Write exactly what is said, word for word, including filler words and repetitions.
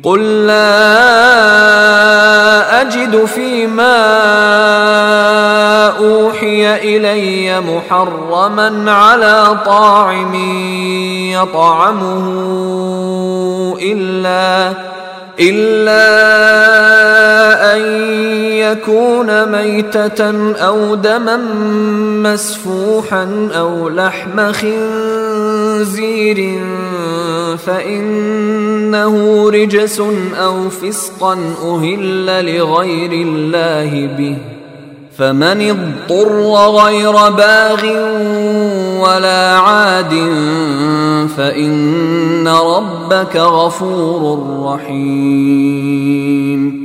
قل لا أجد فيما أوحي إلي محرما على طاعم يطعمه إلا إلا أن يكون ميتة أو دما مسفوحا أو لحم خنزير فإنه رجس أو فسقا أهل لغير الله به، فمن اضطر غير باغ ولا عاد فإن ربك غفور رحيم.